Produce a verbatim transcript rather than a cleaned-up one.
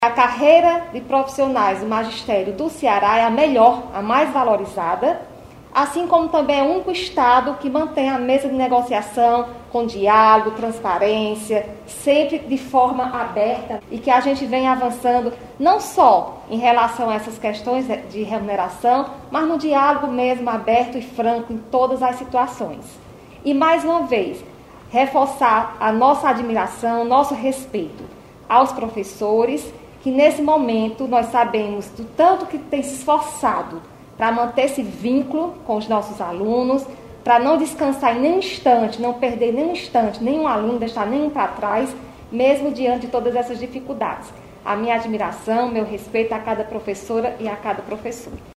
A carreira de profissionais do magistério do Ceará é a melhor, a mais valorizada, assim como também é o único estado que mantém a mesa de negociação com diálogo, transparência, sempre de forma aberta, e que a gente vem avançando não só em relação a essas questões de remuneração, mas no diálogo mesmo aberto e franco em todas as situações. E mais uma vez, reforçar a nossa admiração, nosso respeito aos professores, que nesse momento nós sabemos do tanto que tem se esforçado para manter esse vínculo com os nossos alunos, para não descansar em nenhum instante, não perder nenhum instante, nenhum aluno, deixar nenhum para trás, mesmo diante de todas essas dificuldades. A minha admiração, meu respeito a cada professora e a cada professor.